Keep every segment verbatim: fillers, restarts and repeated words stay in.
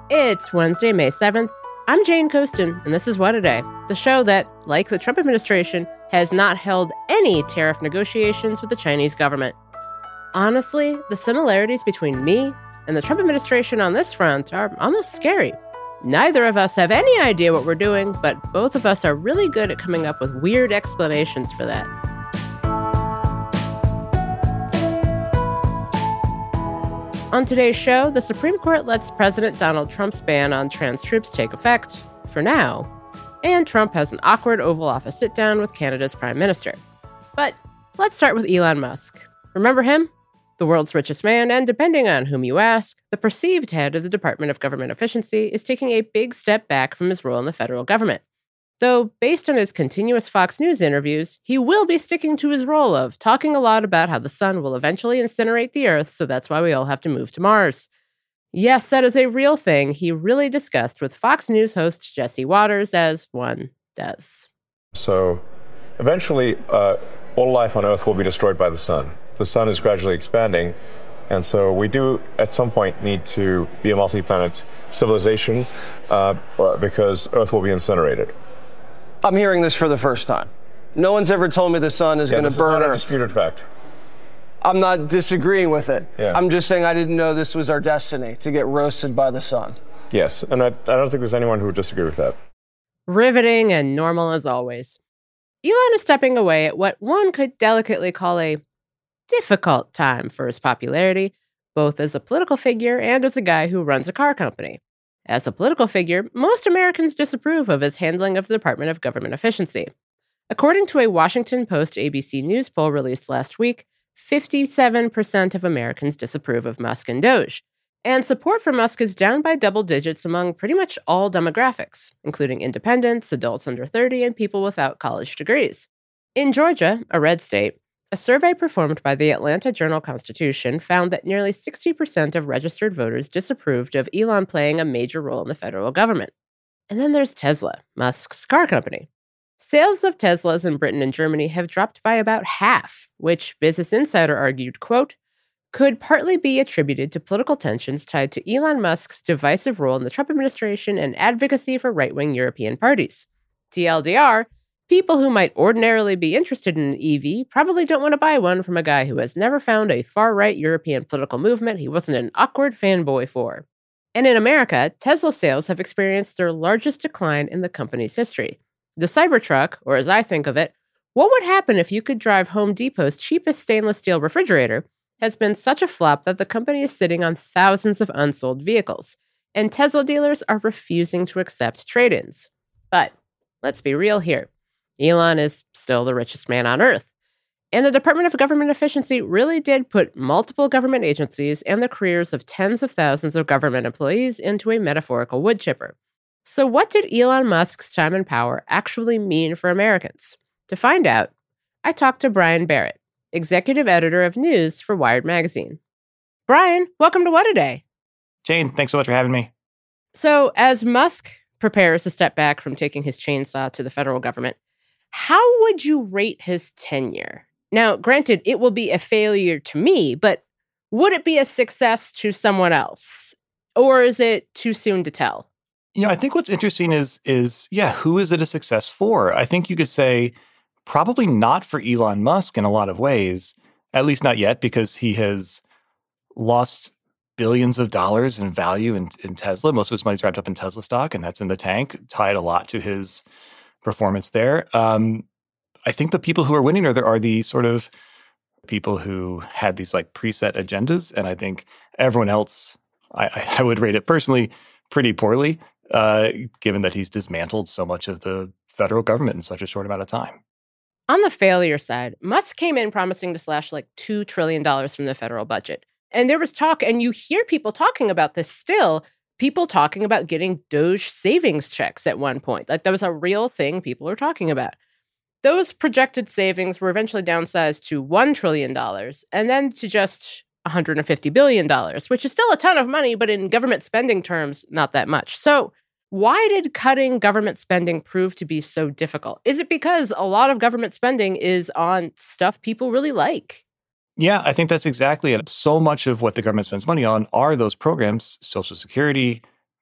It's Wednesday, May seventh. I'm Jane Coaston, and this is What A Day, the show that, like the Trump administration, has not held any tariff negotiations with the Chinese government. Honestly, the similarities between me and the Trump administration on this front are almost scary. Neither of us have any idea what we're doing, but both of us are really good at coming up with weird explanations for that. On today's show, the Supreme Court lets President Donald Trump's ban on trans troops take effect, for now, and Trump has an awkward Oval Office sit-down with Canada's Prime Minister. But let's start with Elon Musk. Remember him? The world's richest man, and depending on whom you ask, the perceived head of the Department of Government Efficiency is taking a big step back from his role in the federal government. Though, based on his continuous Fox News interviews, he will be sticking to his role of talking a lot about how the sun will eventually incinerate the Earth, so that's why we all have to move to Mars. Yes, that is a real thing he really discussed with Fox News host Jesse Waters, as one does. So, eventually, uh, all life on Earth will be destroyed by the sun. The sun is gradually expanding, and so we do, at some point, need to be a multi-planet civilization uh, because Earth will be incinerated. I'm hearing this for the first time. No one's ever told me the sun is yeah, going to burn Earth. Earth. This is not a disputed fact. I'm not disagreeing with it. Yeah. I'm just saying I didn't know this was our destiny, to get roasted by the sun. Yes, and I, I don't think there's anyone who would disagree with that. Riveting and normal as always. Elon is stepping away at what one could delicately call a difficult time for his popularity, both as a political figure and as a guy who runs a car company. As a political figure, most Americans disapprove of his handling of the Department of Government Efficiency. According to a Washington Post-A B C News poll released last week, fifty-seven percent of Americans disapprove of Musk and Doge, and support for Musk is down by double digits among pretty much all demographics, including independents, adults under thirty, and people without college degrees. In Georgia, a red state, a survey performed by the Atlanta Journal-Constitution found that nearly sixty percent of registered voters disapproved of Elon playing a major role in the federal government. And then there's Tesla, Musk's car company. Sales of Teslas in Britain and Germany have dropped by about half, which Business Insider argued, quote, could partly be attributed to political tensions tied to Elon Musk's divisive role in the Trump administration and advocacy for right-wing European parties. T L D R, people who might ordinarily be interested in an E V probably don't want to buy one from a guy who has never found a far-right European political movement he wasn't an awkward fanboy for. And in America, Tesla sales have experienced their largest decline in the company's history. The Cybertruck, or as I think of it, what would happen if you could drive Home Depot's cheapest stainless steel refrigerator, has been such a flop that the company is sitting on thousands of unsold vehicles, and Tesla dealers are refusing to accept trade-ins. But let's be real here. Elon is still the richest man on Earth. And the Department of Government Efficiency really did put multiple government agencies and the careers of tens of thousands of government employees into a metaphorical wood chipper. So what did Elon Musk's time and power actually mean for Americans? To find out, I talked to Brian Barrett, executive editor of news for Wired Magazine. Brian, welcome to What A Day. Jane, thanks so much for having me. So as Musk prepares to step back from taking his chainsaw to the federal government, how would you rate his tenure? Now, granted, it will be a failure to me, but would it be a success to someone else? Or is it too soon to tell? You know, I think what's interesting is, is yeah, who is it a success for? I think you could say probably not for Elon Musk in a lot of ways, at least not yet, because he has lost billions of dollars in value in, in Tesla. Most of his money's wrapped up in Tesla stock, and that's in the tank, tied a lot to his performance there. Um, I think the people who are winning are there are the sort of people who had these like preset agendas, and I think everyone else, I, I would rate it personally pretty poorly, uh, given that he's dismantled so much of the federal government in such a short amount of time. On the failure side, Musk came in promising to slash like two trillion dollars from the federal budget. And there was talk, and you hear people talking about this still, people talking about getting Doge savings checks at one point. Like that was a real thing people were talking about. Those projected savings were eventually downsized to one trillion dollars and then to just one hundred fifty billion dollars, which is still a ton of money, but in government spending terms, not that much. So why did cutting government spending prove to be so difficult? Is it because a lot of government spending is on stuff people really like? Yeah, I think that's exactly it. So much of what the government spends money on are those programs, Social Security,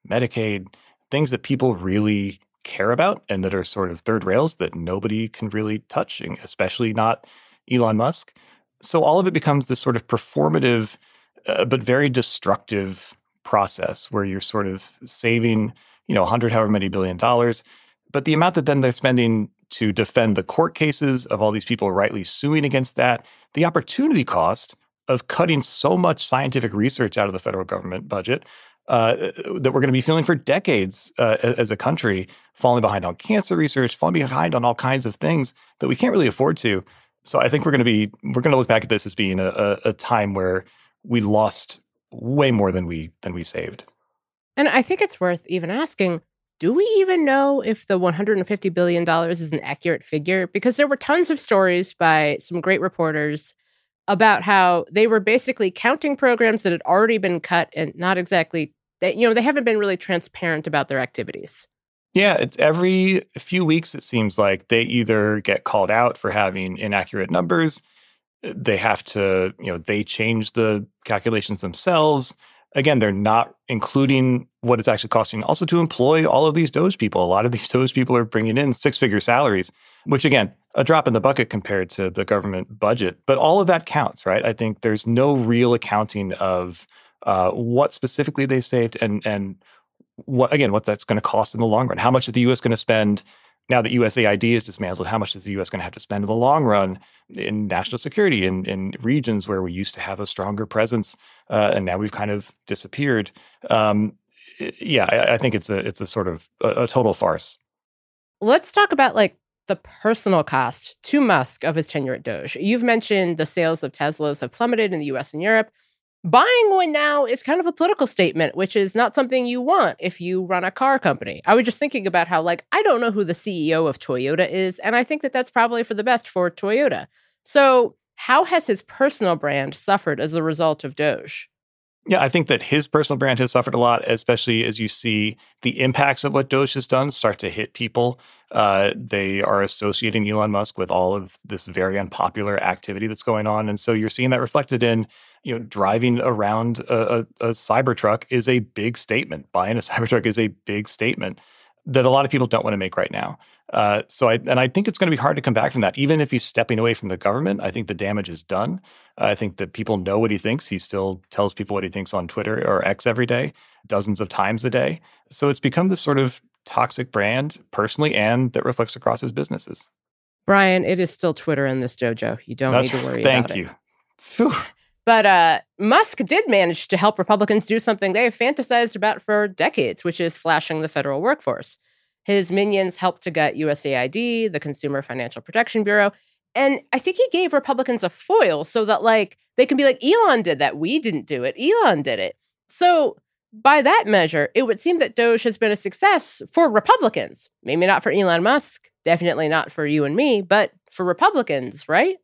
Medicaid, things that people really care about and that are sort of third rails that nobody can really touch, especially not Elon Musk. So all of it becomes this sort of performative, uh, but very destructive process where you're sort of saving, you know, one hundred however many billion dollars. But the amount that then they're spending to defend the court cases of all these people rightly suing against that, the opportunity cost of cutting so much scientific research out of the federal government budget uh, that we're going to be feeling for decades uh, as a country, falling behind on cancer research, falling behind on all kinds of things that we can't really afford to. So I think we're going to be we're going to look back at this as being a, a, a time where we lost way more than we than we saved. And I think it's worth even asking, do we even know if the one hundred fifty billion dollars is an accurate figure? Because there were tons of stories by some great reporters about how they were basically counting programs that had already been cut and not exactly, that you know, they haven't been really transparent about their activities. Yeah, it's every few weeks, it seems like they either get called out for having inaccurate numbers, they have to, you know, they change the calculations themselves. Again, they're not including what it's actually costing also to employ all of these Doge people. A lot of these Doge people are bringing in six-figure salaries, which, again, a drop in the bucket compared to the government budget. But all of that counts, right? I think there's no real accounting of uh, what specifically they've saved and, and what, again, what that's going to cost in the long run. How much is the U S going to spend now that U S A I D is dismantled? How much is the U S going to have to spend in the long run in national security in, in regions where we used to have a stronger presence, uh, and now we've kind of disappeared? Um, yeah, I, I think it's a it's a sort of a, a total farce. Let's talk about like the personal cost to Musk of his tenure at Doge. You've mentioned the sales of Teslas have plummeted in the U S and Europe. Buying one now is kind of a political statement, which is not something you want if you run a car company. I was just thinking about how, like, I don't know who the C E O of Toyota is, and I think that that's probably for the best for Toyota. So how has his personal brand suffered as a result of Doge? Yeah, I think that his personal brand has suffered a lot, especially as you see the impacts of what Doge has done start to hit people. Uh, they are associating Elon Musk with all of this very unpopular activity that's going on. And so you're seeing that reflected in, you know, driving around a, a, a Cybertruck is a big statement. Buying a Cybertruck is a big statement that a lot of people don't want to make right now. Uh, so I and I think it's going to be hard to come back from that. Even if he's stepping away from the government, I think the damage is done. Uh, I think that people know what he thinks. He still tells people what he thinks on Twitter or X every day, dozens of times a day. So it's become this sort of toxic brand personally, and that reflects across his businesses. Brian, it is still Twitter in this dojo. You don't That's, need to worry thank about you. it. Phew. But uh, Musk did manage to help Republicans do something they have fantasized about for decades, which is slashing the federal workforce. His minions helped to gut U S A I D, the Consumer Financial Protection Bureau, and I think he gave Republicans a foil so that, like, they can be like, Elon did that. We didn't do it. Elon did it. So by that measure, it would seem that Doge has been a success for Republicans. Maybe not for Elon Musk, definitely not for you and me, but for Republicans, right?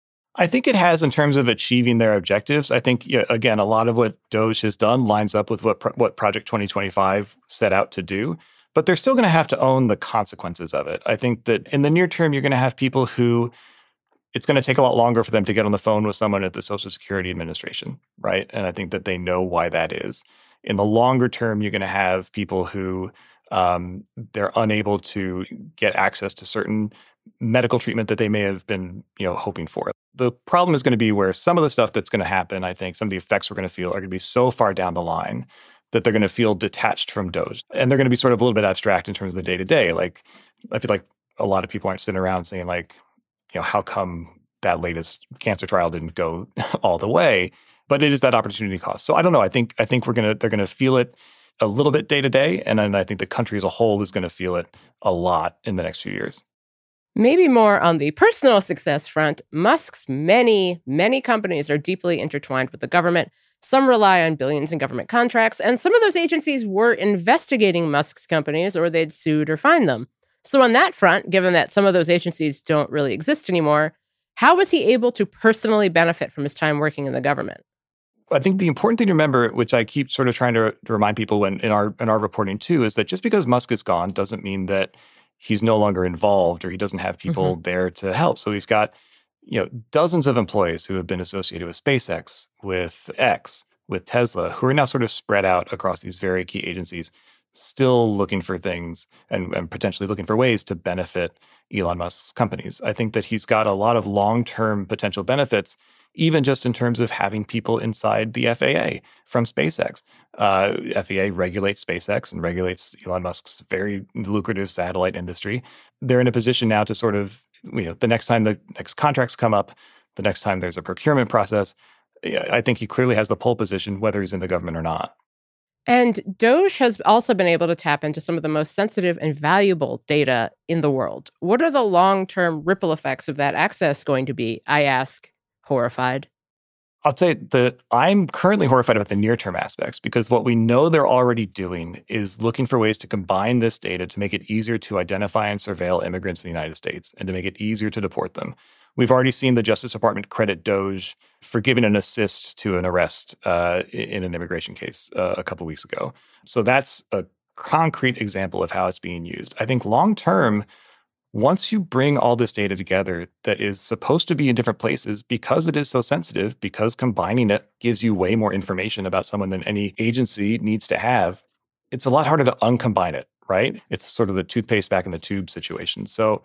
I think it has in terms of achieving their objectives. I think, yeah, again, a lot of what Doge has done lines up with what, what Project twenty twenty-five set out to do. But they're still going to have to own the consequences of it. I think that in the near term, you're going to have people who it's going to take a lot longer for them to get on the phone with someone at the Social Security Administration, right? And I think that they know why that is. In the longer term, you're going to have people who um, they're unable to get access to certain medical treatment that they may have been, you know, hoping for. The problem is going to be where some of the stuff that's going to happen, I think, some of the effects we're going to feel are going to be so far down the line that they're going to feel detached from Doge. And they're going to be sort of a little bit abstract in terms of the day-to-day. Like, I feel like a lot of people aren't sitting around saying, like, you know, how come that latest cancer trial didn't go all the way? But it is that opportunity cost. So I don't know. I think I think we're gonna they're gonna feel it a little bit day-to-day. And then I think the country as a whole is going to feel it a lot in the next few years. Maybe more on the personal success front, Musk's many, many companies are deeply intertwined with the government. Some rely on billions in government contracts, and some of those agencies were investigating Musk's companies or they'd sued or fined them. So on that front, given that some of those agencies don't really exist anymore, how was he able to personally benefit from his time working in the government? I think the important thing to remember, which I keep sort of trying to, to remind people when, in our in our reporting too, is that just because Musk is gone doesn't mean that he's no longer involved or he doesn't have people mm-hmm. there to help. So we've got, you know, dozens of employees who have been associated with SpaceX, with X, with Tesla, who are now sort of spread out across these very key agencies, still looking for things and, and potentially looking for ways to benefit Elon Musk's companies. I think that he's got a lot of long-term potential benefits, even just in terms of having people inside the F A A from SpaceX. Uh, F A A regulates SpaceX and regulates Elon Musk's very lucrative satellite industry. They're in a position now to sort of, you know, the next time the next contracts come up, the next time there's a procurement process, I think he clearly has the pole position, whether he's in the government or not. And Doge has also been able to tap into some of the most sensitive and valuable data in the world. What are the long-term ripple effects of that access going to be? I ask, horrified. I'll say that I'm currently horrified about the near-term aspects, because what we know they're already doing is looking for ways to combine this data to make it easier to identify and surveil immigrants in the United States and to make it easier to deport them. We've already seen the Justice Department credit Doge for giving an assist to an arrest uh, in an immigration case uh, a couple weeks ago. So that's a concrete example of how it's being used. I think long-term, once you bring all this data together that is supposed to be in different places because it is so sensitive, because combining it gives you way more information about someone than any agency needs to have, it's a lot harder to uncombine it, right? It's sort of the toothpaste back in the tube situation. So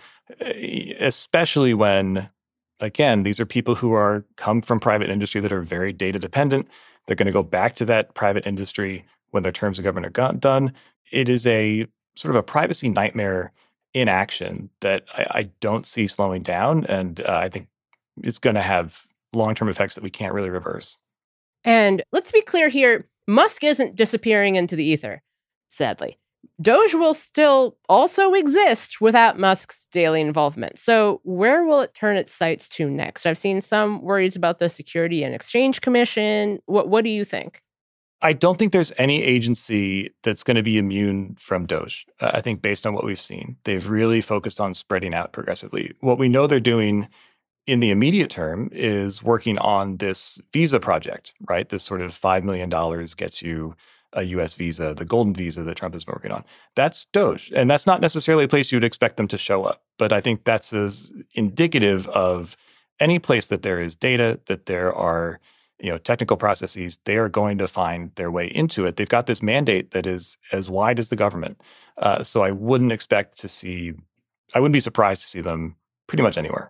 especially when, again, these are people who are come from private industry that are very data dependent. They're going to go back to that private industry when their terms of government are done. It is a sort of a privacy nightmare in action that I, I don't see slowing down. And uh, I think it's going to have long-term effects that we can't really reverse. And let's be clear here, Musk isn't disappearing into the ether, sadly. Doge will still also exist without Musk's daily involvement. So where will it turn its sights to next? I've seen some worries about the Security and Exchange Commission. What, what do you think? I don't think there's any agency that's going to be immune from Doge. Uh, I think based on what we've seen, they've really focused on spreading out progressively. What we know they're doing in the immediate term is working on this visa project, right? This sort of five million dollars gets you a U S visa, the golden visa that Trump has been working on. That's Doge. And that's not necessarily a place you'd expect them to show up. But I think that's as indicative of any place that there is data, that there are you know, technical processes, they are going to find their way into it. They've got this mandate that is as wide as the government. Uh, so I wouldn't expect to see, I wouldn't be surprised to see them pretty much anywhere.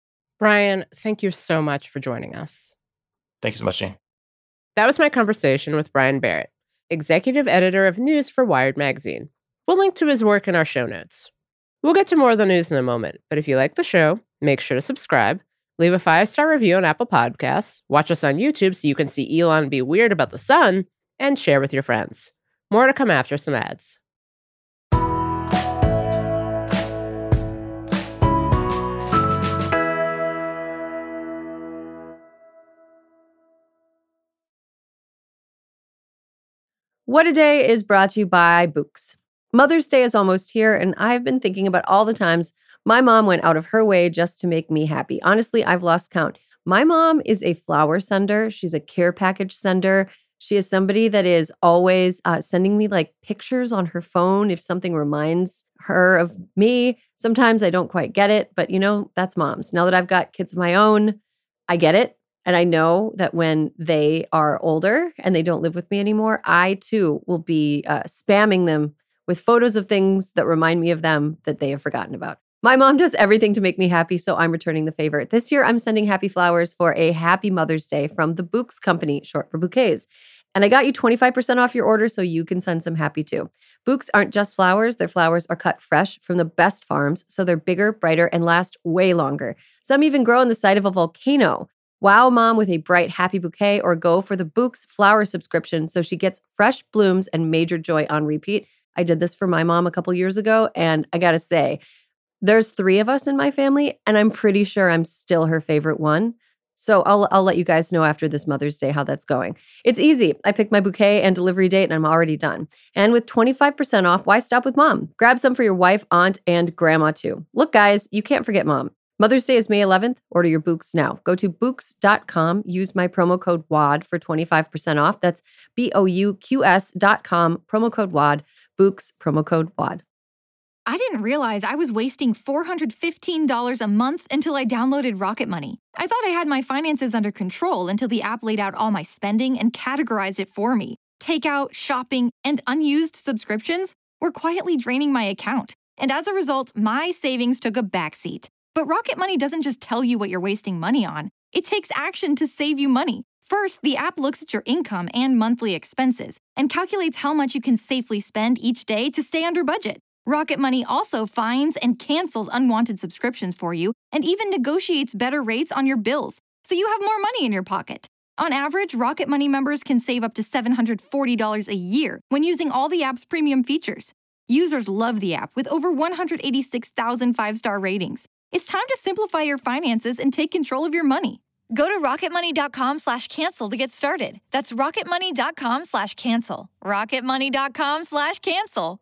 Brian, thank you so much for joining us. Thank you so much, Jane. That was my conversation with Brian Barrett, executive editor of news for Wired Magazine. We'll link to his work in our show notes. We'll get to more of the news in a moment, but if you like the show, make sure to subscribe. Leave a five-star review on Apple Podcasts, watch us on YouTube so you can see Elon be weird about the sun, and share with your friends. More to come after some ads. What a Day is brought to you by Books. Mother's Day is almost here, and I've been thinking about all the times my mom went out of her way just to make me happy. Honestly, I've lost count. My mom is a flower sender. She's a care package sender. She is somebody that is always uh, sending me like pictures on her phone if something reminds her of me. Sometimes I don't quite get it, but you know, that's moms. Now that I've got kids of my own, I get it. And I know that when they are older and they don't live with me anymore, I too will be uh, spamming them with photos of things that remind me of them that they have forgotten about. My mom does everything to make me happy, so I'm returning the favor. This year, I'm sending happy flowers for a happy Mother's Day from the Bouqs Company, short for bouquets. And I got you twenty-five percent off your order so you can send some happy too. Bouqs aren't just flowers. Their flowers are cut fresh from the best farms, so they're bigger, brighter, and last way longer. Some even grow on the side of a volcano. Wow mom with a bright, happy bouquet, or go for the Bouqs flower subscription so she gets fresh blooms and major joy on repeat. I did this for my mom a couple years ago, and I gotta say, there's three of us in my family, and I'm pretty sure I'm still her favorite one. So I'll I'll let you guys know after this Mother's Day how that's going. It's easy. I picked my bouquet and delivery date, and I'm already done. And with twenty-five percent off, why stop with mom? Grab some for your wife, aunt, and grandma too. Look, guys, you can't forget mom. Mother's Day is May eleventh. Order your Bouqs now. Go to Bouqs dot com. Use my promo code W A D for twenty-five percent off. That's B O U Q S dot com. Promo code W A D. Bouqs, promo code W A D. I didn't realize I was wasting four hundred fifteen dollars a month until I downloaded Rocket Money. I thought I had my finances under control until the app laid out all my spending and categorized it for me. Takeout, shopping, and unused subscriptions were quietly draining my account. And as a result, my savings took a backseat. But Rocket Money doesn't just tell you what you're wasting money on. It takes action to save you money. First, the app looks at your income and monthly expenses and calculates how much you can safely spend each day to stay under budget. Rocket Money also finds and cancels unwanted subscriptions for you and even negotiates better rates on your bills, so you have more money in your pocket. On average, Rocket Money members can save up to seven hundred forty dollars a year when using all the app's premium features. Users love the app with over one hundred eighty-six thousand five-star ratings. It's time to simplify your finances and take control of your money. Go to rocketmoney.com slash cancel to get started. That's rocketmoney.com slash cancel. rocketmoney.com slash cancel.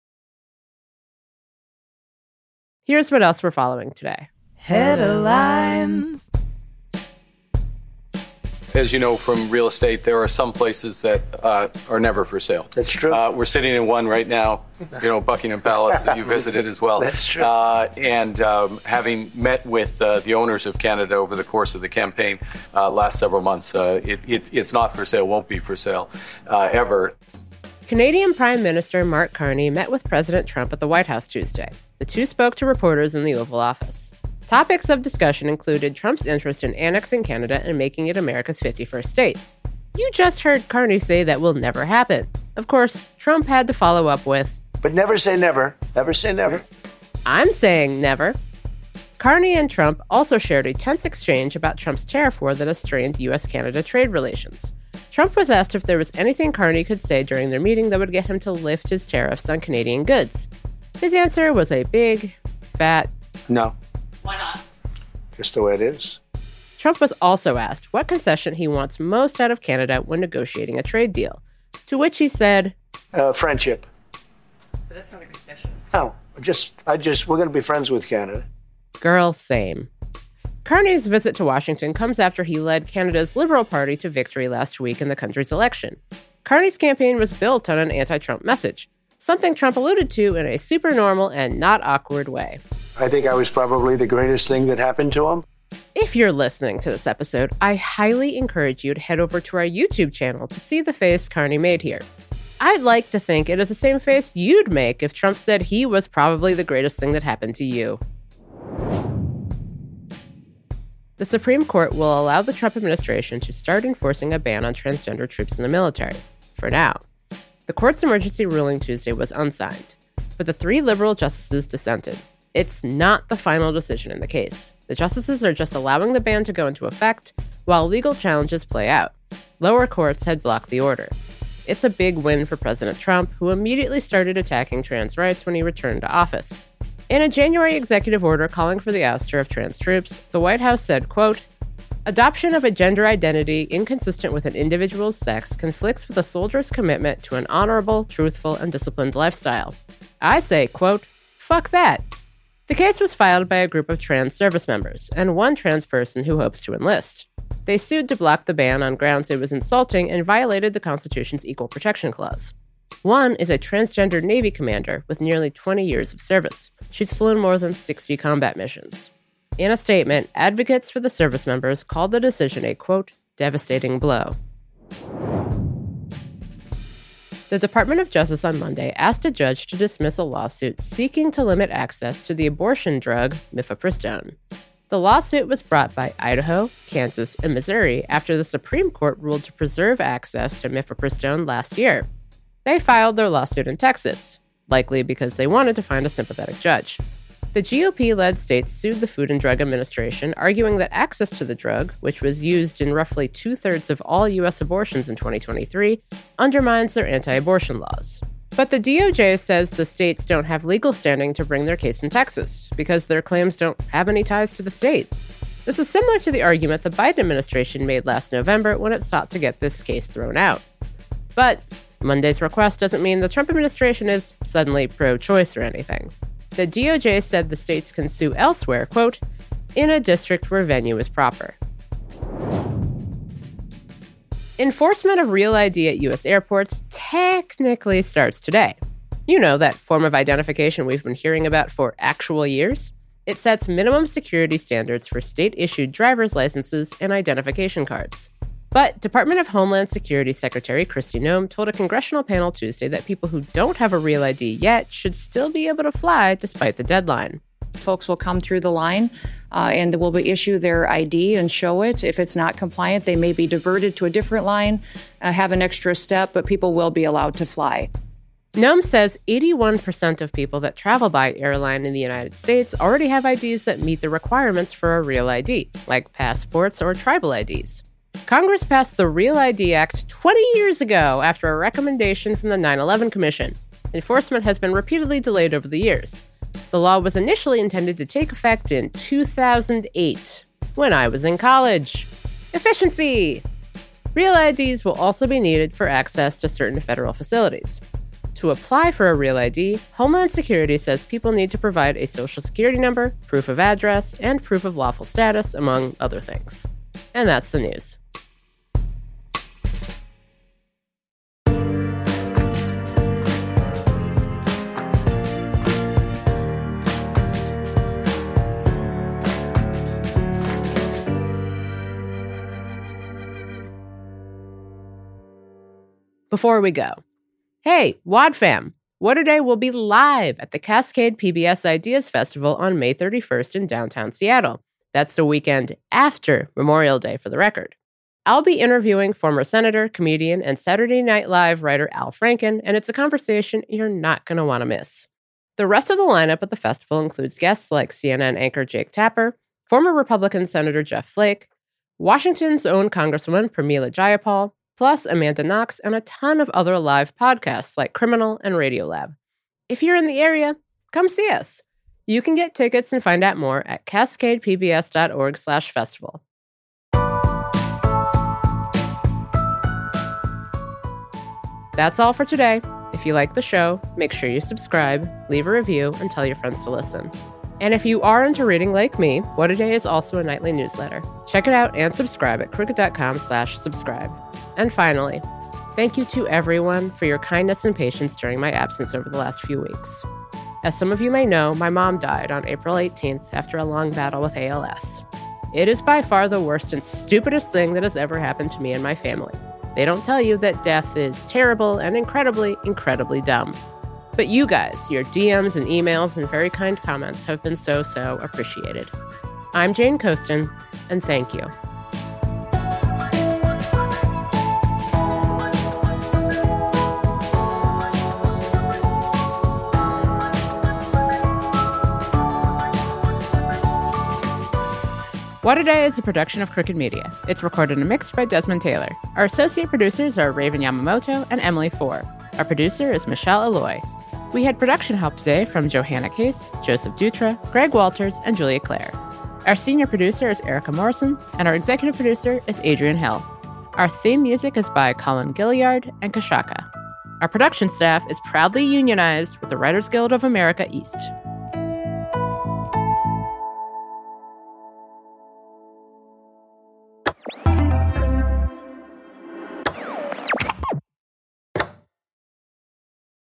Here's what else we're following today. Headlines. As you know from real estate, there are some places that uh, are never for sale. That's true. Uh, we're sitting in one right now, you know, Buckingham Palace that you visited as well. That's true. Uh, and um, having met with uh, the owners of Canada over the course of the campaign uh, last several months, uh, it, it, it's not for sale, won't be for sale uh, ever. Canadian Prime Minister Mark Carney met with President Trump at the White House Tuesday. The two spoke to reporters in the Oval Office. Topics of discussion included Trump's interest in annexing Canada and making it America's fifty-first state. You just heard Carney say that will never happen. Of course, Trump had to follow up with, But never say never. Never say never. I'm saying never. Carney and Trump also shared a tense exchange about Trump's tariff war that has strained U S Canada trade relations. Trump was asked if there was anything Carney could say during their meeting that would get him to lift his tariffs on Canadian goods. His answer was a big, fat No. Why not? Just the way it is. Trump was also asked what concession he wants most out of Canada when negotiating a trade deal, to which he said, Uh, friendship. But that's not a concession. No. Just, I just, we're going to be friends with Canada. girl, same. Carney's visit to Washington comes after he led Canada's Liberal Party to victory last week in the country's election. Carney's campaign was built on an anti-Trump message, something Trump alluded to in a super normal and not awkward way. I think I was probably the greatest thing that happened to him. If you're listening to this episode, I highly encourage you to head over to our YouTube channel to see the face Carney made here. I'd like to think it is the same face you'd make if Trump said he was probably the greatest thing that happened to you. The Supreme Court will allow the Trump administration to start enforcing a ban on transgender troops in the military, for now. The court's emergency ruling Tuesday was unsigned, but the three liberal justices dissented. It's not the final decision in the case. The justices are just allowing the ban to go into effect while legal challenges play out. Lower courts had blocked the order. It's a big win for President Trump, who immediately started attacking trans rights when he returned to office. In a January executive order calling for the ouster of trans troops, the White House said, quote, "Adoption of a gender identity inconsistent with an individual's sex conflicts with a soldier's commitment to an honorable, truthful, and disciplined lifestyle. I say, quote, fuck that." The case was filed by a group of trans service members and one trans person who hopes to enlist. They sued to block the ban on grounds it was insulting and violated the Constitution's Equal Protection Clause. One is a transgender Navy commander with nearly twenty years of service. She's flown more than sixty combat missions. In a statement, advocates for the service members called the decision a, quote, devastating blow. The Department of Justice on Monday asked a judge to dismiss a lawsuit seeking to limit access to the abortion drug mifepristone. The lawsuit was brought by Idaho, Kansas, and Missouri after the Supreme Court ruled to preserve access to mifepristone last year. They filed their lawsuit in Texas, likely because they wanted to find a sympathetic judge. The G O P-led states sued the Food and Drug Administration, arguing that access to the drug, which was used in roughly two-thirds of all U S abortions in twenty twenty-three, undermines their anti-abortion laws. But the D O J says the states don't have legal standing to bring their case in Texas, because their claims don't have any ties to the state. This is similar to the argument the Biden administration made last November when it sought to get this case thrown out. But Monday's request doesn't mean the Trump administration is suddenly pro-choice or anything. The D O J said the states can sue elsewhere, quote, in a district where venue is proper. Enforcement of Real I D at U S airports technically starts today. You know, that form of identification we've been hearing about for actual years. It sets minimum security standards for state-issued driver's licenses and identification cards. But Department of Homeland Security Secretary Kristi Noem told a congressional panel Tuesday that people who don't have a real I D yet should still be able to fly despite the deadline. Folks will come through the line uh, and will be issue their I D and show it. If it's not compliant, they may be diverted to a different line, uh, have an extra step, but people will be allowed to fly. Noem says eighty-one percent of people that travel by airline in the United States already have I Ds that meet the requirements for a real I D, like passports or tribal I Ds. Congress passed the Real I D Act twenty years ago after a recommendation from the nine eleven Commission. Enforcement has been repeatedly delayed over the years. The law was initially intended to take effect in two thousand eight, when I was in college. Efficiency! Real I Ds will also be needed for access to certain federal facilities. To apply for a Real I D, Homeland Security says people need to provide a social security number, proof of address, and proof of lawful status, among other things. And that's the news. Before we go, hey, WADFam! What A Day will be live at the Cascade P B S Ideas Festival on May thirty-first in downtown Seattle. That's the weekend after Memorial Day, for the record. I'll be interviewing former senator, comedian, and Saturday Night Live writer Al Franken, and it's a conversation you're not going to want to miss. The rest of the lineup at the festival includes guests like C N N anchor Jake Tapper, former Republican Senator Jeff Flake, Washington's own Congresswoman Pramila Jayapal, plus Amanda Knox and a ton of other live podcasts like Criminal and Radiolab. If you're in the area, come see us. You can get tickets and find out more at cascadepbs.org slash festival. That's all for today. If you like the show, make sure you subscribe, leave a review, and tell your friends to listen. And if you are into reading like me, What A Day is also a nightly newsletter. Check it out and subscribe at crooked.com slash subscribe. And finally, thank you to everyone for your kindness and patience during my absence over the last few weeks. As some of you may know, my mom died on April eighteenth after a long battle with A L S. It is by far the worst and stupidest thing that has ever happened to me and my family. They don't tell you that death is terrible and incredibly, incredibly dumb. But you guys, your D Ms and emails and very kind comments have been so, so appreciated. I'm Jane Coaston, and thank you. What A Day is a production of Crooked Media. It's recorded and mixed by Desmond Taylor. Our associate producers are Raven Yamamoto and Emily Four. Our producer is Michelle Alloy. We had production help today from Johanna Case, Joseph Dutra, Greg Walters, and Julia Clare. Our senior producer is Erica Morrison, and our executive producer is Adrian Hill. Our theme music is by Colin Gilliard and Kashaka. Our production staff is proudly unionized with the Writers Guild of America East.